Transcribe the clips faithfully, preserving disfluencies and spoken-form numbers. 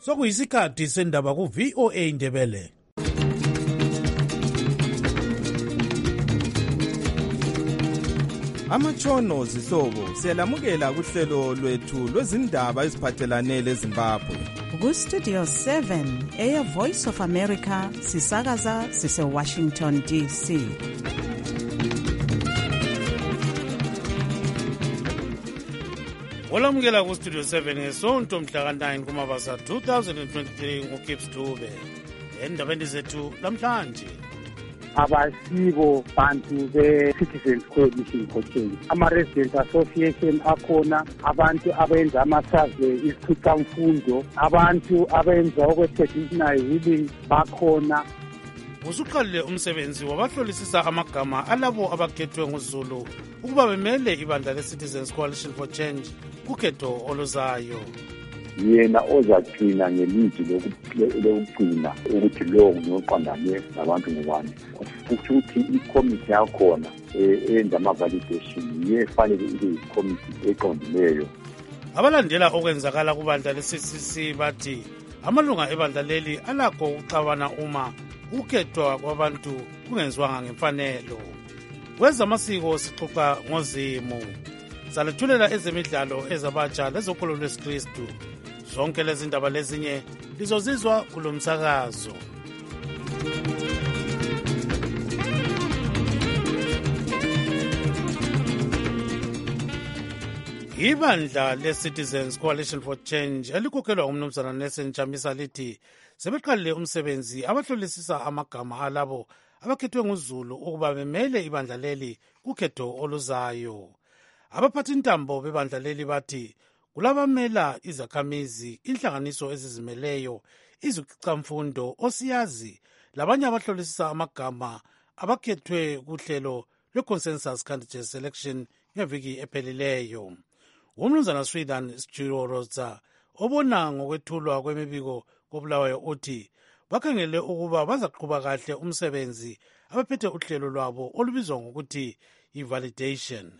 Sokuyisikhathi sendaba ku V O A Ndebele. Amatshono zihlobo siyalamukela kuhlelo lwethu lwezindaba eziphathelane leZimbabwe. Ku Studio seven Air Voice of America sisakaza sise Washington D C. Olamukela ku Studio seven ngesonto mhla ka nine kuMabasa two thousand twenty-three nguKips Dube. Endabeni zethu namhlanje. Abasibo bantu be-Citizens Coalition for Change. Ama-Resident Association akhona, abantu abenza ama-survey, isikhuthamfundo, abantu abenza okwe-traditional healing bakhona. Usuqalile umsebenzi wabahlolisisa amagama alabo abakhethwe nguZulu ukuba bemele ibandla le-Citizens Coalition for Change kukhetho oluzayo. Yena ozagcina ngelizwi lokugcina ukuthi lo ngoqondane nabantu ngubani. Futhi ikomiti yakhona eyenza ama-validation yefanele ibe ikomiti eqondileyo. Abalandela okwenzakala kubandla le-C C C bathi amalunga ebandla leli alakho ukuxabana uma ukhethwa kwabantu kungenziwanga ngemfanelo. Kwezamasiko sixoxa ngozimu. Salethulela ezemidlalo ezabatsha lezokholo lwesikristu. Zonke lezi ndaba lezinye lizozizwa kulo msakazo. Ibandla le-Citizens Coalition for Change elikhokhelwa umnumzana Nelson Chamisa lithi sebeqalile umsebenzi abahlolisisa amagama alabo abakhethwe nguZulu ukuba bemele ibandla leli kukhetho oluzayo. Abaphathi intambo bebandla leli bathi kulabamela izakhamizi, inhlanganiso ezizimeleyo, izikhicamfundo, osiyazi labanye abahlolisisa amagama abakhethwe kuhlelo lwe-Consensus Candidate Selection ngeviki ephelileyo. Umnumzana Sweden Schiroroza obona ngokwethulwa kwemibiko koBulawayo uthi bakhangele ukuba bazaqhuba kahle umsebenzi abaphethe uhlelo lwabo olubizwa ngokuthi i-validation.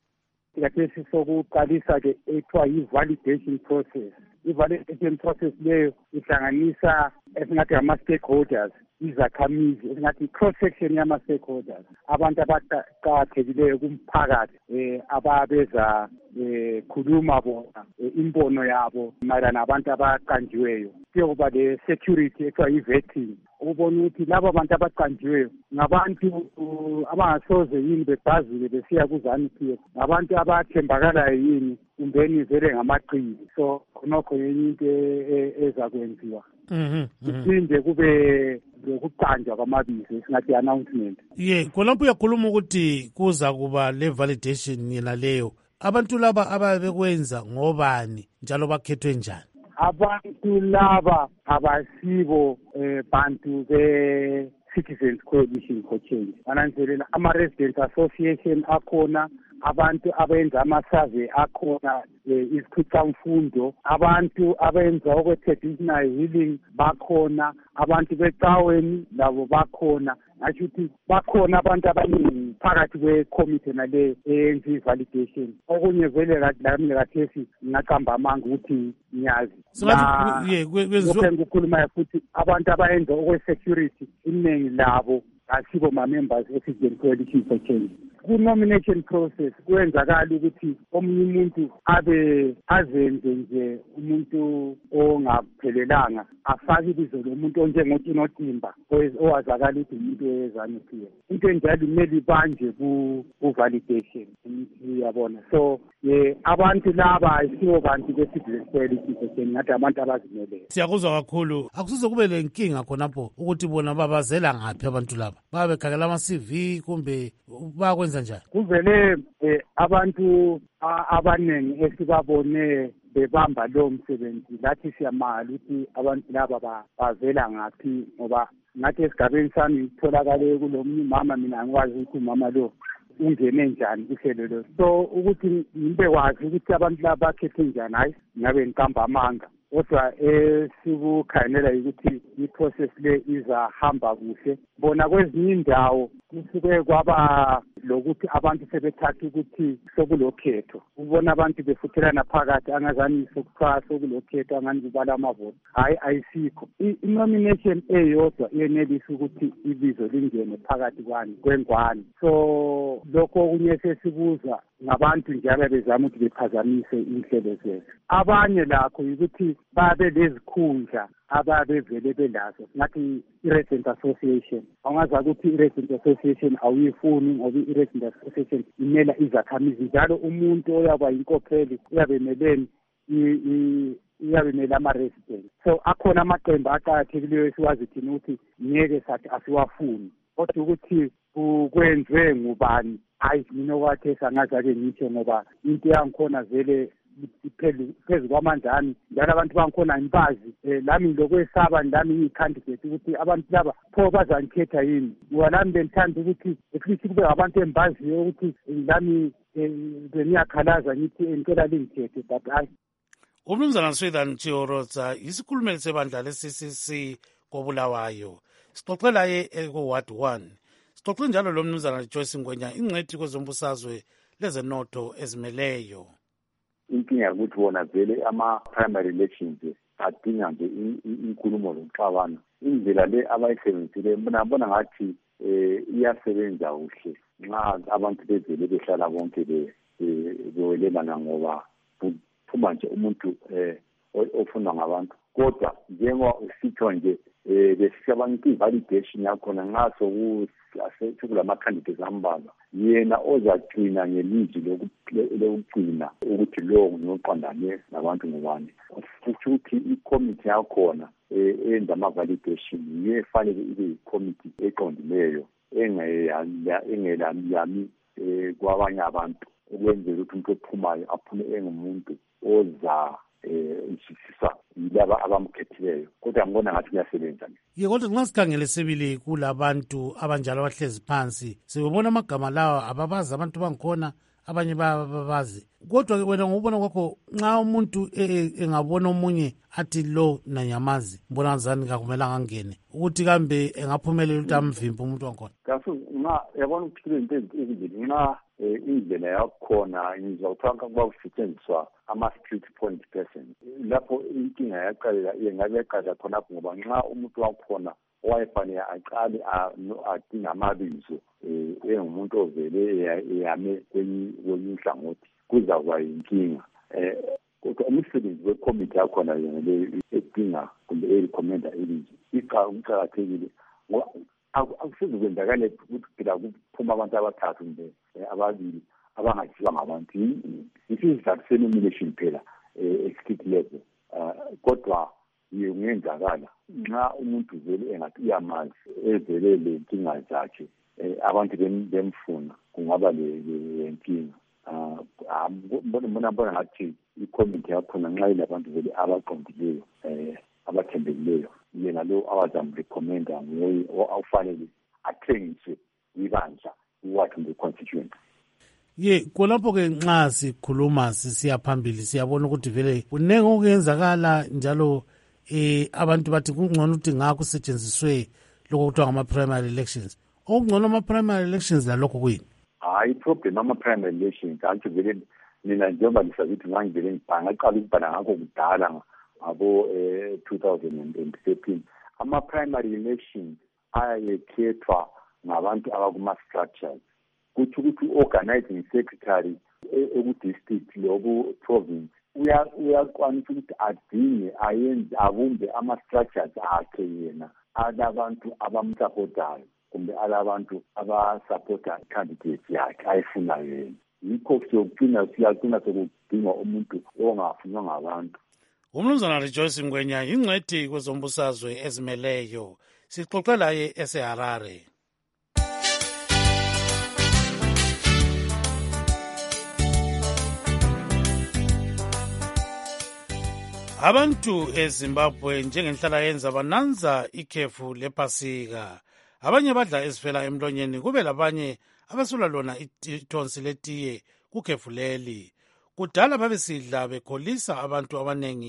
Yathesi sokuqalisa ke ethiwa yi-validation process. I-validation process leyo ihlanganisa esingathi ama-stakeholders, izakhamizi, esingathi cross-section yama-stakeholders, abantu abaqakathekileyo kumphakathi um ababeza um khuluma bona imbono yabo mayelana nabantu abaqanjiweyo. Kuyokuba le-security ekuthiwa yi-vetting, ukubona ukuthi laba bantu abaqanjiweyo ngabantu abangasoze yini bebhazile besiya ku-ZANU-P F, ngabantu abathembakalayo yini kumbeni vele ngamaqili. So khonokho yenye into ezakwenziwa. Kuphinde kube lokuqanjwa kwamabizo esingathi announcement. Ye, khonapho uyakhuluma ukuthi kuza kuba le-validation yena leyo. Abantu laba ababekwenza ngobani njalo bakhethwe njani? Abantu laba abasibo eh, bantu be-Citizens Coalition for Change. Ananzelela ama-Resident Association akhona, abantu abenza ama-survey akhona, isikhicamfundo, abantu abenza okwe-traditional healing bakhona, abantu becaweni labo bakhona. Asho ukuthi bakhona abantu abaningi phakathi kwe-committee nale eyenza i-validation. Okunye vele lami kathesi ngaqamba amanga ukuthi ngiyazi. Ukukhuluma futhi abantu abayenza okwe-security iningi labo asibo ma-members e-Citizens Coalition for Change. Ku-nomination process kwenzakala ukuthi omunye umuntu abe azenze nje umuntu ongaphelelanga afake ibizo lomuntu onjengoTinotimba owazakala ukuthi umuntu we-ZANU-P F. Into enjalo kumele ibanje ku-validation, uyabona. So ye abantu laba ayisibo bantu be-Citizens Coalition for Change, ngathi abantu abazimeleyo. Siyakuzwa kakhulu. Akusize kube lenkinga khonapho ukuthi bona babazela ngaphi abantu laba, babe bekhangela ama-C V kumbe bakwenza njani? Kuvele eh, abantu abaningi esibabone bebamba lo msebenzi lathi siyamala ukuthi abantu laba bavela ngaphi, ngoba ngathi esigabeni sami itholakale kulomnye umama, mina angikwazi ukuthi umama lo ungene njani kuhlelo lo. So ukuthi ngibe kwazi ukuthi abantu laba bakhethe njani, hayi ngabe ngiqamba amanga. kodwa esikukhangela ukuthi i-process le izahamba kuhle. Bona kwezinye indawo kusuke kwaba lokuthi abantu sebethatha ukuthi sokulokhetho. Ubona abantu befuthelana phakathi angazani sokuthiwa sokulokhetho angani kubala amavoti. Hayi ayisikho. I-nomination eyodwa iyenelisa ukuthi ibizo lingene phakathi kwani kwengwane. So lokho kunye sesibuzwa ngabantu njalo bezama ukuthi bephazamise inhlelo zethu. Abanye lakho ukuthi babe lezikhundla ababevele belazo ngathi i-Resident Association. Angaza ukuthi i-Resident Association awuyifuni ngoba i-Resident Association imela izakhamizi njalo umuntu oyaba inkokheli uyabemeleni iyabemela ama-resident. So akhona amaqembu aqakathekileyo esiwazi thina ukuthi ngeke sathi asiwafuni kodwa ukuthi kwenziwe ngubani hayi mina kwathe sangaza-ke ngitsho ngoba into yangikhona vele phezu kwamandlami njalo abantu bangikhona impazi um lami lokwesaba lami ngiyi-candidate ukuthi abantu laba pho bazangikhetha yini ngoba lami bengithanda ukuthi eklisi kube ngabantu embaziyo ukuthi lami bengiyakhalaza ngithi ngicela lingikhethe but hayi. Umnumzana Swithan Chiorotsa isikhulumeli sebandla le-C C C koBulawayo sixoxela ye eko-Ward one. Sixoxe njalo lo mnumzana Joyce Ngwenya ingcwethi kwezombusazwe lezenotho ezimeleyo. Inkinga ukuthi wona vele ama-primary elections adinga nje inkulumo zokuxabana. Indlela le abayisebenzisile bona ngathi um iyasebenza kuhle nxa abantu bevele behlala bonke bewelelana ngoba kuphuma nje umuntu um ofunwa ngabantu. Kodwa njengoba usitsho nje um besishabantu i-validation yakhona nxa sekulama-candidates ambalwa yena ozagcina ngelizwi lokugcina ukuthi lowo ngoqondane nabantu ngubani. Futhi ukuthi i-committee yakhona eyenza ama-validation yiyo efanele ibe yi-committee eqondileyo engelayami um kwabanye abantu ukwenzela ukuthi umuntu ophumayo aphume engumuntu oza um isisisa yilaba abamkhethileyo kodwa ngibona ngathi kuyasebenza. Ye kodwa nxa sikhangele sibili kulabantu abanjalo abahlezi phansi sibona amagama lawa ababazi abantu bangikhona abanye bababazi kodwa wena ngobona kwakho nxa umuntu engabona omunye athi lo nanyamazi mbona ngizani kakumela ngangene ukuthi kambe engaphumelela ukuthi amvimbe umuntu wangikhona. Kaso nxa yabona ukuthi into ezinjini nxa indlela yakhona ngizawuthanga kuba kusetshenziswa ama-street point person lapho inkinga yaqalela yengabe yaqala khonapho ngoba nxa umuntu wakhona owayefanele aqale adinga amabizo um engumuntu ovele eyame kwenye nhlangothi kuzakuba yinkinga. um kodwa umsebenzi wekomiti yakhona yonaleyo edinga kumbe erekhomenda ilizwi kuqakathekile ngoba akusizi kwenzakale ukuthi phela kuphuma abantu abathathu kumbe ababili abangathiwa ngabantu isizathu se-nomination phela e-state level kodwa yiyo kungenzakala nxa umuntu vele engathi uyamazi evele le nkinga zakhe abantu bemfuna kungaba lenkinga. Mbona mbona ngathi i-committee yakhona nxa ilabantu vele abaqondileyo um abathembekileyo yena lo abazamrekhomenda nguye awufanele athengiswe ibandla iward kumbe constituency. Ye khonapho-ke nxa sikhuluma sisiya phambili siyabona ukuthi vele kunenge okuyenzakala njalo eh abantu bathi kungcono ukuthi ngakho kusetshenziswe lokho kuthiwa ngama-primary elections. Okungcono ama-primary elections lalokho kuyini? Hayi iproblem ama-primary elections antsho vele mina njengoba lisazithi ngangivele ngibhanga ngaqala ukubhala ngakho kudala ngabo um two thousand thirteen. Ama-primary elections ayayekhethwa ngabantu abakuma-structures kuthi ukuthi u-organizing secretary eku-district loku-province uyakwanisa ukuthi adinge ayenze abumbe ama-structures akhe yena alabantu abamsupportayo kumbe alabantu abasupporta candidate yakhe ayifunayo yena. Yikho siyokugcina siyagcina sokudinga umuntu ongafunwa ngabantu. Umnumzana Rejoice Ngwenya ingcwethi kwezombusazwe ezimeleyo sixoxe laye eseHarare. Abantu eZimbabwe njengenhlala yenza bananza ikhefu lePasika. Abanye badla ezifela emlonyeni kube labanye abasula lona ithonsi letiye kukhefu leli. Kudala babesidla bekholisa abantu abanengi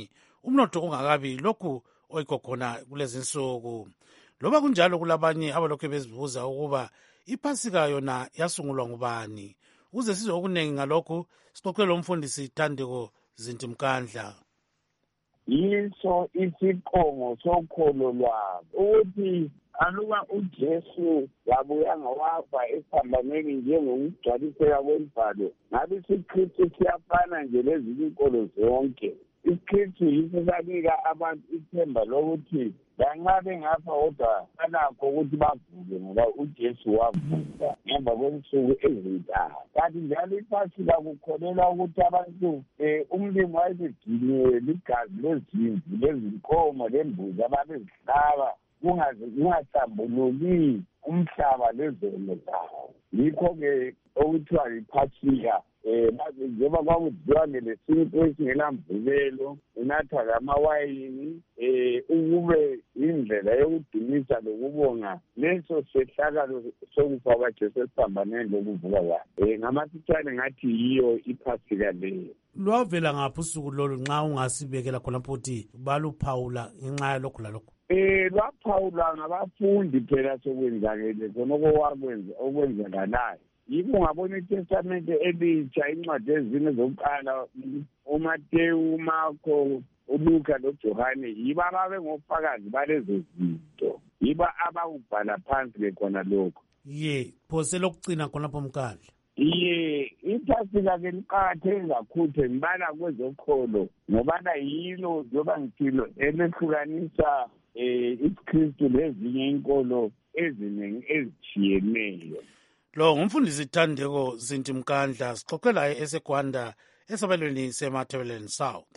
umnotho ungakabi lokhu oyikho khona kulezi nsuku. Loba kunjalo kulabanye abalokhu bezibuza ukuba iPhasika yona yasungulwa ngubani. Uze sizwe okunengi ngalokhu sixoxe lo mfundisi Thandeko Zinti Mkandla. Yiso isiqongo sokholo lwabo ukuthi aluba uJesu wabuya ngawafa esiphambanweni njengokugcwaliseka kwemibhalo, ngabe isiKristu siyafana nje lezinye inkolo zonke. IsiKristu yiso sanika abantu ithemba lokuthi lanxa bengafa kodwa banakho ukuthi bavuke ngoba uJesu wavuka ngemva kwensuku ezintathu. Kanti njalo iPhasika kukholelwa ukuthi abantu um umlimi wayebegciniwe ligazi lezimvu, lezinkomo, lembuzi ababezihlaba kungaze kungahlambululi umhlaba lezono zawo. Yikho-ke okuthiwa yiPhasika. Um njengoba kwakudliwa ngelesinkwa esingelamvubelo, unathwa lamawayini, um ukube indlela yokudumisa lokubonga leso sehlakalo sokufa kwaJesu esiphambanweni lokuvuka kwakhe. Um ngamafitshane ngathi yiyo iPhasika leyo. Lwavela ngaphi usuku lolu nxa ungasibekela khona futhi baluphawula ngenxa yalokhu lalokhu? Eh lwaphawula ngabafundi phela sokwenzakele khonoko okwenzakalayo. Yiko ngabona iTestamente elitsha, incwadi ezine zokuqala, uMateyu, uMarko, uLuka noJohane, yiba ababe ngofakazi balezo zinto, yiba abakubhala phansi bekhona lokho. Ye phose lokugcina khonapho Mkandla. Iye, iPhasika ke liqakatheke kakhulu ngibala kwezokholo ngobana yilo njengoba ngithilo elehlukanisa eh iKristu lezinye inkolo eziningi ezitshiyeneyo. Lo ngumfundisi Thandeko Zinti Mkandla, sixoxe laye eseGwanda esabelweni seMatabeleland South.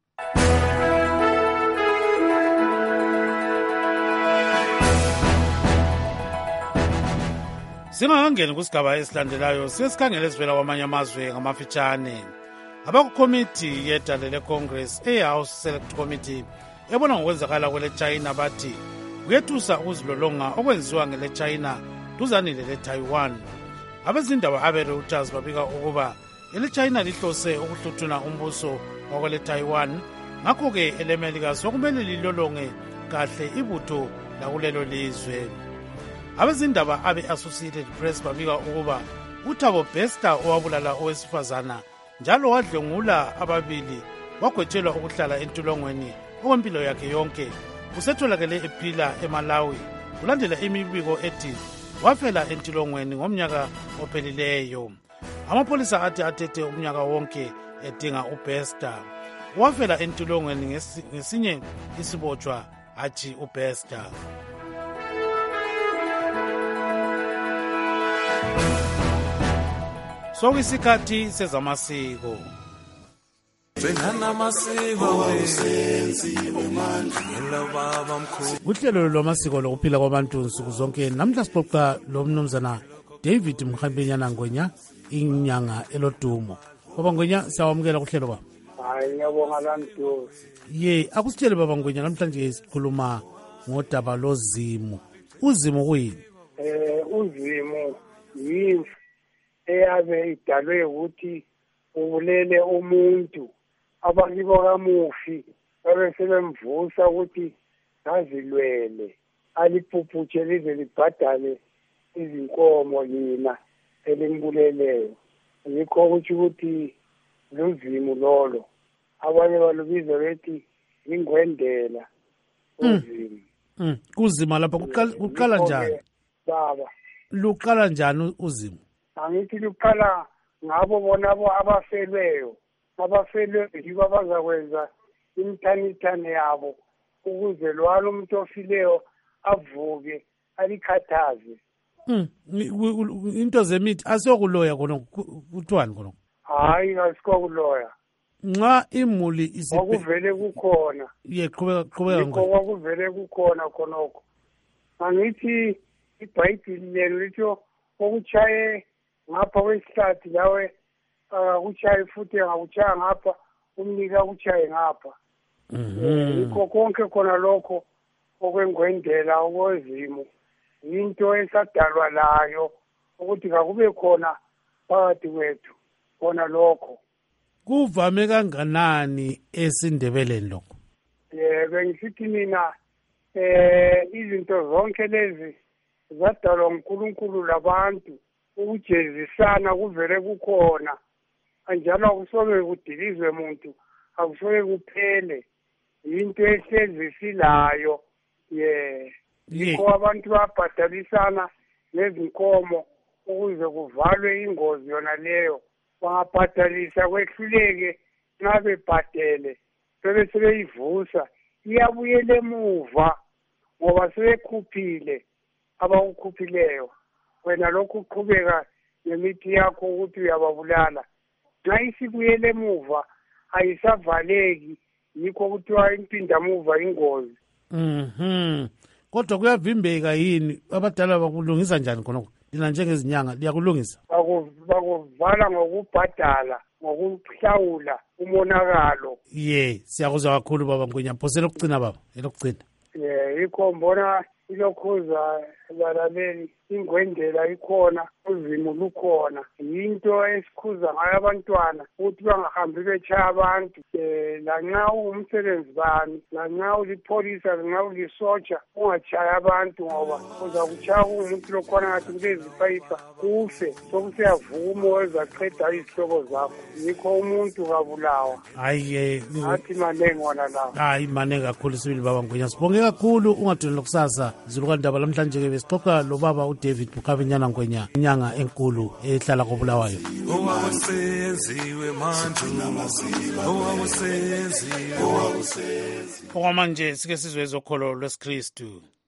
Singakangeni kusigaba esilandelayo sesikhangele sivela kwamanye amazwe ngamafitshane. Abakukomiti yedale leCongress eHouse Select Committee ebona ngokwenzakala kwele China bathi kuyethusa ukuzilolonga okwenziwa ngele China duzanile leTaiwan. Abezindaba abe-Reuters babika ukuba ele China lihlose ukuhluthuna umbuso wakwele Taiwan, ngakho-ke eleMelika sokumele lilolonge kahle ibutho lakulelo lizwe. Abezindaba abe-Associated Press babika ukuba uThabo Bester owabulala owesifazana njalo wadlwengula ababili wagwetshelwa ukuhlala entolongweni okwempilo yakhe yonke usetholakele ephila eMalawi kulandela imibiko ethi wafela entolongweni ngomnyaka ophelileyo. Amapolisa athi athethe umnyaka wonke edinga uBester. Wafela entolongweni ngesinye isibotshwa athi uBester. Sokuyisikhathi sezamasiko. Uhlelo lwamasiko lokuphila kwabantu nsuku zonke namhla sixoxa lo mnumzana David Mkhampenyana Ngwenya inyanga elodumo. Baba Ngwenya siyawamukela kuhlelo kwami. Hayi ngiyabonga lantu. Ye akusitshele Baba Ngwenya namhlanje sikhuluma ngodaba lozimu. Uzimu kuyini? Eh uzimu yini eyabe idalwe ukuthi ubulele umuntu abakibo kamufi babe sebemvusa ukuthi ngazilwele aliphuphutshe lize libhadale izinkomo lina elimbuleleyo. Yikho ukuthi ukuthi luzimu lolo abanye balubiza bethi ingwendela uzimu. Mm kuzima lapha kuqala kuqala njani baba? Luqala njani uzimu? Angithi luqala ngabo bona abo abafelweyo abafelwe yibo abazakwenza imithanithane yabo ukuze lwana umuntu ofileyo avuke alikhathaze. Mm into zemithi asiyokuloya khona kuthiwani khona? Hayi asikokuloya. Nxa imuli isiphe okuvele kukhona. Ye qhubeka qhubeka ngoko okuvele kukhona khonoko. Angithi iBhayibheli lelo litho okuchaye ngapha kwesihlathi lawe akuchaye futhi ngakuchaya ngapha umnika uchaye ngapha. Yikho konke khona lokho okwengwendela okwezimu into esadalwa layo ukuthi akube khona phakathi kwethu khona lokho. Kuvame kanganani esindebeleni lokho? bengisithi mina eh izinto zonke lezi zadalwa uNkulunkulu labantu ukujezisana kuvele kukhona anjalo akusoke kudilizwe umuntu akusoke kuphele into ehlezi silayo ye yikho abantu babhadalisana nezinkomo ukuze kuvalwe ingozi yona leyo bangabhadalisa kwehluleke nabe bhadele bebe sebeyivusa iyabuyela emuva ngoba sebekhuphile abawukhuphileyo wena lokhu uqhubeka nemithi yakho ukuthi uyababulala nxa isibuyele emuva ayisavaleki yikho kuthiwa impindamuva ingozi. Mhm. Kodwa kuyavimbeka yini abadala bakulungisa njani khonokho? Lina njengezinyanga liyakulungisa? Bakuvala ngokubhadala ngokuhlawula umonakalo. Ye, siyakuzwa kakhulu baba Ngwenya. Phosela ukugcina baba, elokugcina. Yeah, yikho mbona ilokhuza balaleli ingwendela ikhona uzimo lukhona into esikhuza ngayo abantwana ukuthi bangahambi betshaya abantu eh lanxa umsebenzi bani lanxa ulipholisa lanxa ulisotsha ungatshaya abantu ngoba uza kuchaya umuntu lokhona ngathi kulezifayifa kufe sokusiyavuma wezaqeda izihlobo zakho yikho umuntu kabulawa. Hayi athi manengi wona lawo. Hayi manengi kakhulu sibili baba Ngwenya. Sibonge kakhulu ungadonela kusasa izulukandaba lamhlanje ke besixoxa lo baba uDavid Bukhavinyana Ngwenya inyanga enkulu ehlala koBulawayo. Owakusenziwe manje owakusenziwe owakusenziwe okwamanje sike sizwe ezokholo lwesikristu.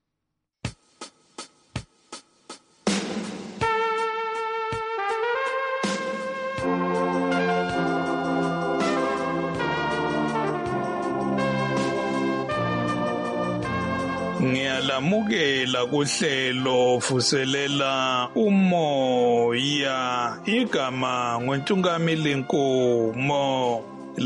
Ngiyalamukela kuhlelo fuselela umoya igama ngoNtungamili Nkomo.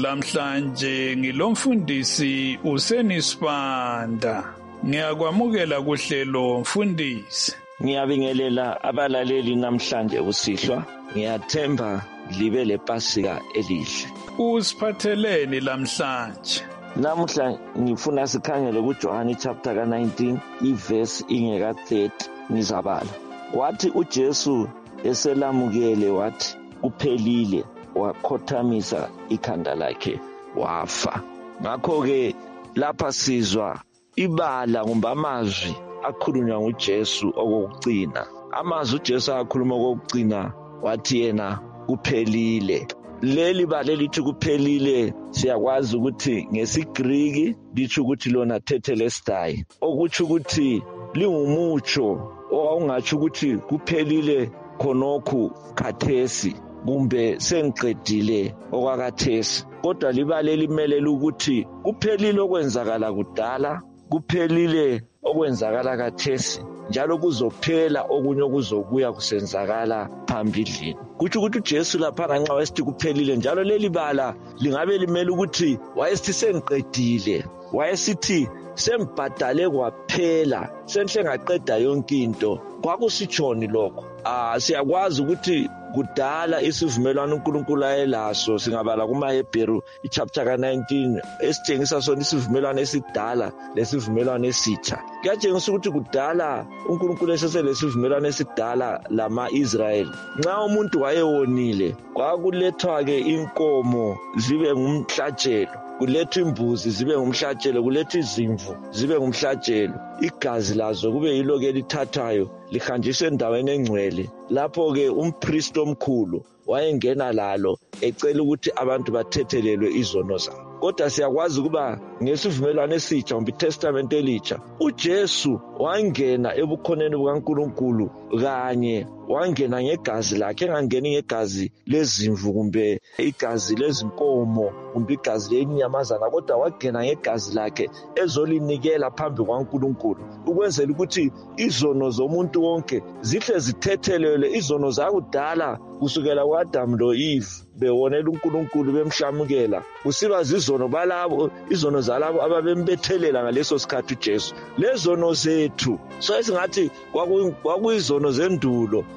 Lamhlanje ngilomfundisi uSenisibanda. Ngiyakwamukela kuhlelo mfundisi. Ngiyabingelela abalaleli namhlanje usihlwa. Ngiyathemba libe lePasika elihle. Usiphatheleni lamhlanje? Namuhla ngifuna sikhangele kuJohane chapter ka nineteen iverse ingeka thirty ngizabala. Wathi uJesu eselamukele wathi kuphelile wakhothamisa ikhanda lakhe wafa. Ngakho ke lapha sizwa ibala ngomba amazwi akhulunywa nguJesu okugcina. Amazwi uJesu akhuluma okugcina wathi yena kuphelile. Leli bale lithi kuphelile siyakwazi ukuthi ngesiGriki lithi ukuthi lona tetelestai okuthi ukuthi lingumutsho okungathi ukuthi kuphelile khonokho khathesi kumbe sengiqedile okwakathesi kodwa libale limelela ukuthi kuphelile okwenzakala kudala kuphelile okwenzakala kathesi njalo kuzophela okunye okuzobuya kusenzakala phambili. Kuthi ukuthi uJesu lapha nxa wesithi kuphelile njalo leli bala lingabe limela ukuthi wayesithi sengiqedile wayesithi sembhadale kwaphela senhle ngaqeda yonke into kwakusitshoni lokho. Ah siyakwazi ukuthi kudala isivumelwano uNkulunkulu ayelaso singabala kumaHebheru ichapter ka nineteen esitshengisa sona isivumelwano esidala lesivumelwano esitsha. Kuyatshengisa ukuthi kudala uNkulunkulu eseselesivumelwano esidala lama-Israyeli nxa umuntu wayewonile kwakulethwa ke inkomo zibe ngumhlatshelo kulethwa imbuzi zibe ngumhlatshelo kulethwa izimvu zibe ngumhlatshelo igazi lazo kube yilo ke lithathayo lihanjiswe endaweni engcwele lapho ke umpriest omkhulu wayengena lalo ecela ukuthi abantu bathethelelwe izono zabo. Kodwa siyakwazi kuba ngesivumelwano esitsha kumbe iTestament elitsha uJesu wangena ebukhoneni bukaNkulunkulu kanye wangena ngegazi lakhe engangeni ngegazi lezimvu kumbe igazi lezinkomo kumbe igazi lenyamazana kodwa wangena ngegazi lakhe ezolinikela phambi kwaNkulunkulu ukwenzela ukuthi izono zomuntu wonke zihle zithethelelwe izono zakudala kusukela kwaAdam loEve bewonela uNkulunkulu bemhlamukela kusiba zizono balabo izono zalabo ababembethelela ngaleso sikhathi uJesu lezono zethu so esingathi kwakuyizono zendulo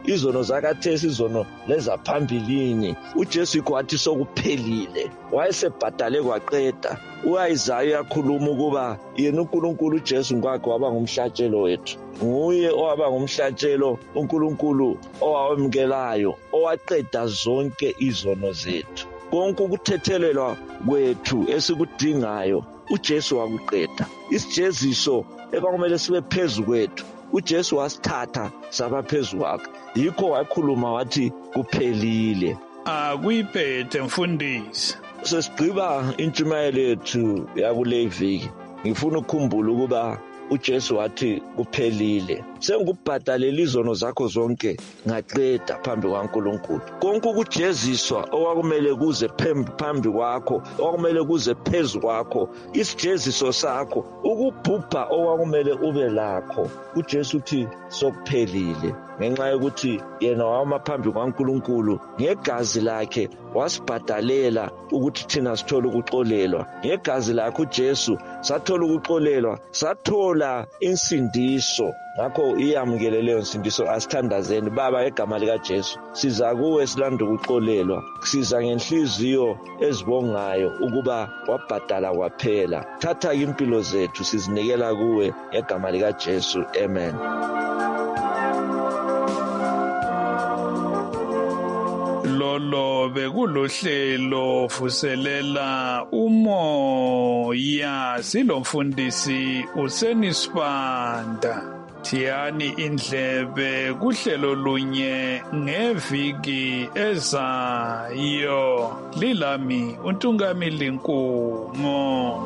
izono zakathesi izono lezaphambilini. uJesu yikho wathi sokuphelile, wayesebhadale kwaqeda. u-Isaya uyakhuluma ukuba yena uNkulunkulu uJesu ngokwakhe waba ngumhlatshelo wethu, nguye owaba ngumhlatshelo uNkulunkulu owawemukelayo, owaqeda zonke izono zethu. Konke ukuthethelelwa kwethu esikudingayo uJesu wakuqeda. Isijeziso ekwakumele sibe phezu kwethu uJesu wasithatha saba phezu kwakhe. Yikho wakhuluma wathi kuphelile. Akuyiphethe mfundisi. Sesigqiba intshumayelo yethu yakule viki, ngifuna ukukhumbula ukuba uJesu wathi kuphelile. Sengubhadalela izono zakho zonke ngaqeda phambi kwaNkulunkulu. Konke ukujeziswa okwakumele kuze phambi kwakho, okwakumele kuze phezu kwakho, isijeziso sakho, ukubhubha okwakumele ube lakho, uJesu uthi sokuphelile. Ngenxa yokuthi yena wama phambi kwaNkulunkulu ngegazi lakhe wasibhadalela ukuthi thina sithole ukuxolelwa. Ngegazi lakhe uJesu sathola ukuxolelwa, sathola insindiso. Ngakho iyamukele leyo nsindiso, asithandazeni. Baba, egama likaJesu siza kuwe silanda ukuxolelwa, siza ngenhliziyo ezibongayo ukuba wabhadala kwaphela. Thatha impilo zethu sizinikela kuwe egama likaJesu, amen. Lolo bekulohlelo vuselela umoya, silomfundisi uSenisibanda. Thiyani indlebe kuhlelo lunye ngeviki ezayo. Lilami uNtungamili Nkumo.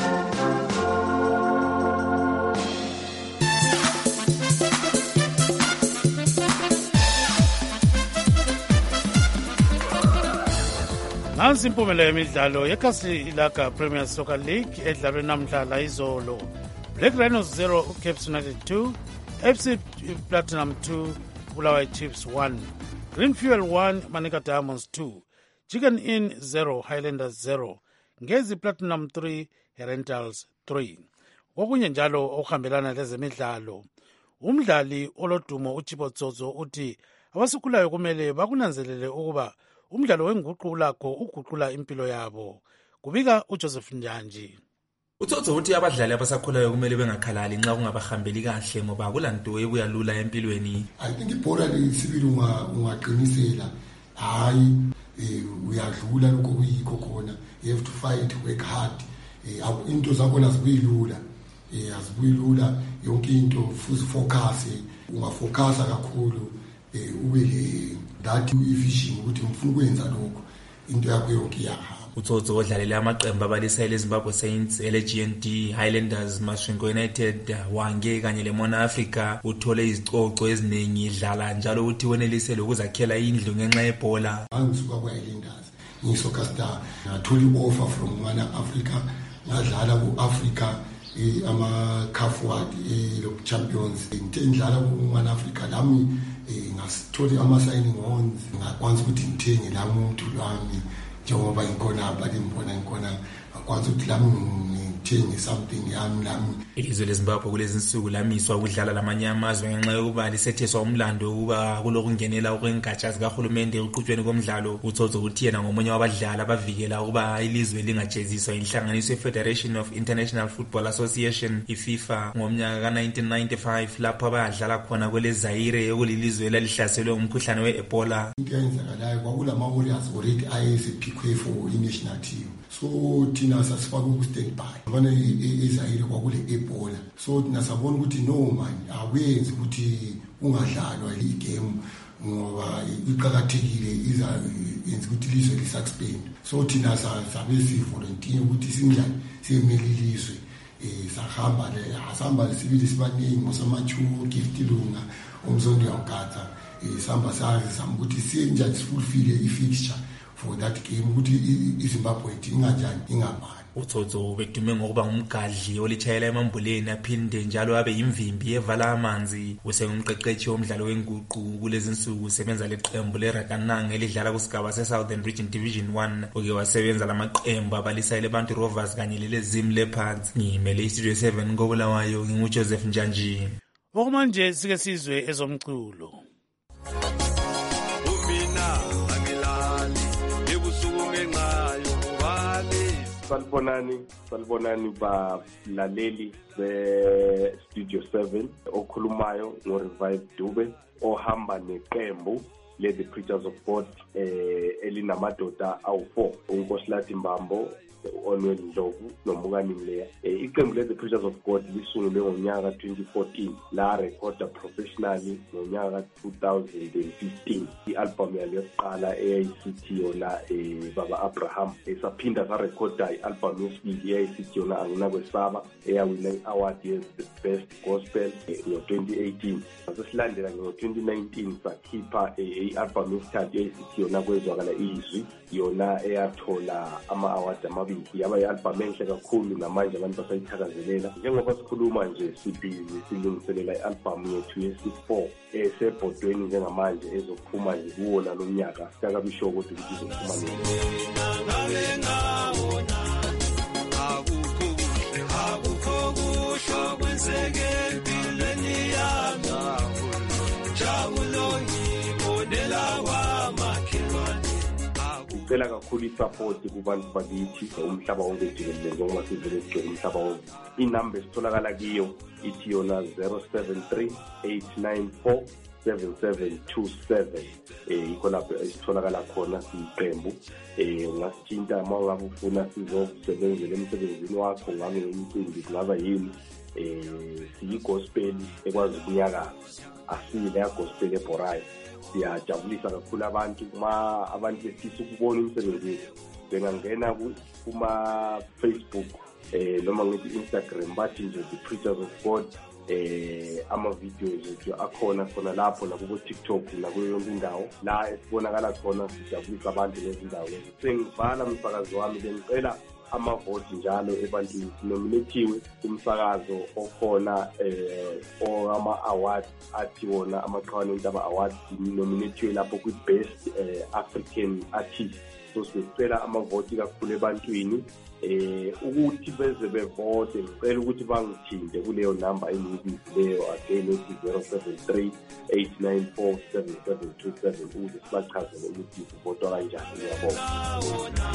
Nansi impumela yemidlalo yeKhasikazi Premier Soccer League edlalwe namhla izolo. Black Rhinos zero, Cape United two, F C Platinum two, Bulawayo Chiefs one, Green Fuel one, Manika Diamonds two, Chicken Inn zero, Highlanders zero, Ngezi Platinum three, Herentals three. Okunye njalo okuhambelana lezemidlalo, umdlali olodumo uChibotsozo uthi abasukhulayo kumele bakunanzelele ukuba umdlalo wenguqu lakho uguqula impilo yabo. Kubika uJoseph Njanji. Utsotso uthi abadlali abasakhulayo kumele bengakhalali nxa kungabahambeli kahle ngoba kulanto ebuyalula empilweni. I think ibhola lesibili ungaqinisela hayi uyadlula lokho kuyikho khona. You have to fight, work hard. Into zakhona azibuyilula. Eh azibuyilula yonke into futhi focus, ungafocusa kakhulu ube le that vision ukuthi ngifuna ukwenza lokho into yakho yonke iyahamba. Utsotso odlalela amaqembu abalisa eZimbabwe Saints, L G N D, Highlanders, Masvingo United, Wange kanye leMona Africa uthole izicoco eziningi idlala njalo uthi wenelisele ukuzakhela indlu ngenxa yebhola. Angisuka kwa Highlanders ngisoccer star ngathola offer from Mana Africa ngadlala ku-Africa ama CAF World lo Champions ngidlala ku-Mana Africa lami ngasithole ama-signing ons ngakwanisa ukuthi ngithenge lami umuntu lwami njengoba ngikhona abali ngibona ngikhona akwazi ukuthi lami ngithenge something yami lami. Ilizwe leZimbabwe kulezi insuku lamiswa ukudlala lamanye amazwe ngenxa yokuba lisetheswa umlando ukuba kulokungenela okwengatsha zikahulumende uqhutshweni komdlalo. Utsotso uthi yena ngomunye wabadlali abavikela ukuba ilizwe lingajeziswa inhlanganiso ye-Federation of International Football Association i-FIFA ngomnyaka ka nineteen ninety-five lapho abadlala khona kwele Zaire ekulilizwe elalihlaselwe umkhuhlane we-Ebola. Into eyenzakalayo kwakulama warriors already ayesephikwe for i-national team. So thina sasifaka ku-standby abana eZaire kwakule Ebola. So thina sabona ukuthi no man awenzi ukuthi ungadlalwa i-game ngoba iqhakathekile iza yenza ukuthi ilizwe li-suspend. So thina sabe si-volunteer ukuthi sinjani siyemele ilizwe sahamba le asihamba sibili sibaningi ngosamachu gift lunga umzondo yankatha sihamba sazi sami ukuthi siyenjani sifulfile i-fixture for that game ukuthi iZimbabwe ingajani ingabani. Utsotso bedume ngokuba ngumgadli olitshayela emambuleni aphinde njalo abe yimvimbi evala amanzi. Usengumqeqeshi womdlalo wenguqu kulezi insuku usebenza leqembu leRakanang elidlala kusigaba seSouthern Region Division one. Oke wasebenza lamaqembu abalisa eleBantu Rovers kanye leleZim Leopards. Ngimele iStudio seven koBulawayo nginguJoseph Njanji. Okumanje sike sizwe ezomculo. salibonani salibonani balaleli be-Studio seven okhulumayo ngo-Revive Dube ohamba neqembu le-The Preachers of God eh, elinamadoda awu-four uNkosilathi Mbambo, Onweli Ndlovu noMbukani Mleya. Eh, iqembu le-The Preachers of God lisungulwe ngonyaka twenty fourteen la recorda professionally ngonyaka two thousand fifteen. I-album yalo yokuqala eyayisithi yona eh, Baba Abraham esaphinda sarecorda i-album yesibili eyayisithi yona Anginakwesaba eyawina i-award ye-Best Gospel eh, ngo-twenty eighteen. Sesilandela ngo-twenty nineteen sakhipha eh, i-album yesithathu eyayisithi yona Kwezwakala Izwi, yona eyathola ama-award amabili. Yaba i-album enhle kakhulu namanje abantu basayithakazelela. Njengoba sikhuluma nje sibhizi silungiselela i-album yethu yesi-four esebhodweni njengamanje ezophuma nje kuwo nalo nyaka. Sikakabisho ukuthi ukuthi izophuma nini. Akukho kusho kwenzeke empilweni yami. Jabulo ngibonela kwamakhelwane. Ngicela kakhulu i-support kubantu bakithi umhlaba wonke jikelele njengoba sivele sigcwele umhlaba wonke. Inamba esitholakala kiyo ithi yona zero seven three eight nine four seven seven two seven. Eh ikho lapho esitholakala khona siqembu. Eh ungasithinta uma ngabe ufuna sizosebenzela emsebenzini wakho, ngabe imicimbi kungaba yini. Eh siyi-gospel ekwazi ukunyakaza, asile ya gospel ebhorayo. Siyajabulisa kakhulu abantu uma abantu besifisa ukubona umsebenzi wethu. Bengangena kuma Facebook eh noma ngithi Instagram bathi nje The Preachers of God, eh ama videos ethu akhona khona lapho nakubo TikTok nakuyo yonke indawo la esibonakala khona. Sijabulisa abantu lezindawo. Sengivala umsakazo wami bengicela amavoti njalo ebantwini. Nominatiwe kumsakazo okhona eh ama awards athi wona amaqhawe entaba awards, nominatiwe lapho ku best eh, African artist. So sicela amavoti kakhulu ebantwini eh ukuthi beze bevote. Ngicela ukuthi bangithinte kuleyo number engiyibizileyo again ethi zero seven three eight nine four seven seven two seven ukuze sibachazele ukuthi sivotwa kanjani. Ngiyabonga.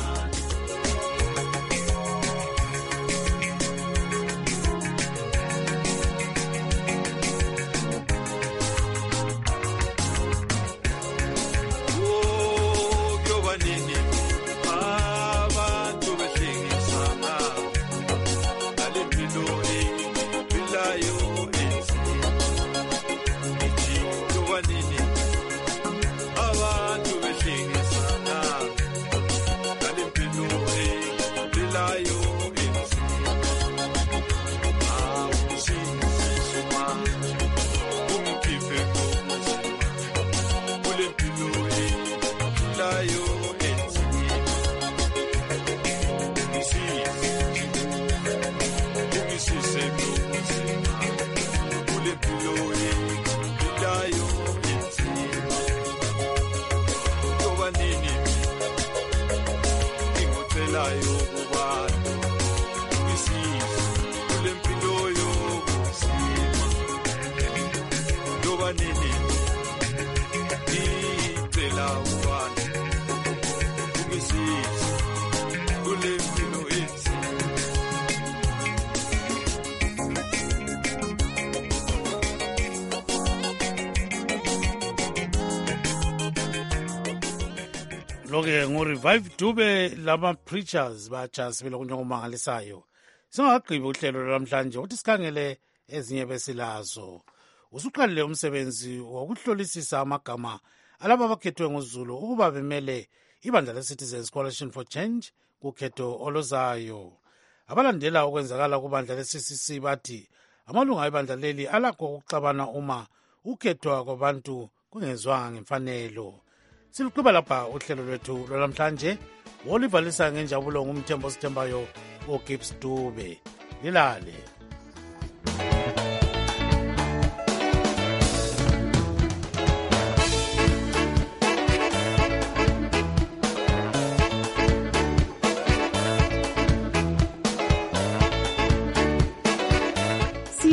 Loke ngo-Revive Dube lama preachers batsha sibele kunjengomangalisayo. Singagqibi uhlelo lwamhlanje uthi sikhangele ezinye besilazo. Usuqalile umsebenzi wokuhlolisisa amagama alabo abakhethwe ngoZulu ukuba bemele ibandla le-Citizens Coalition for Change kukhetho oluzayo. Abalandela okwenzakala kubandla le-C C C bathi amalunga ebandla leli alakho ukuxabana uma ukhethwa kwabantu kungezwanga ngemfanelo. Siluqhuba lapha uhlelo lwethu lwalamhlanje. Wolivalisa ngenjabulo ngumthembo sithembayo oGibbs Dube. Lilale.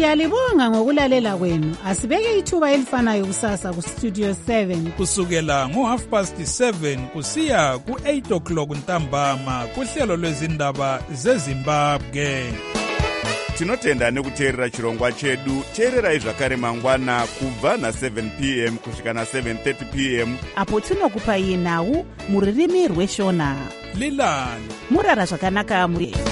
Siyalibonga ngokulalela kwenu. Asibeke ithuba elifanayo kusasa ku Studio seven. Kusukela ngo half past seven kusiya ku eight o'clock ntambama kuhlelo lwezindaba zeZimbabwe. Tinotenda nekuteerera chirongwa chedu. Teererai zvakare mangwana kubva na seven p m kusvika na seven thirty p m apo tinokupai nhau muririmi rweshona. Lilani Murara zvakanaka muri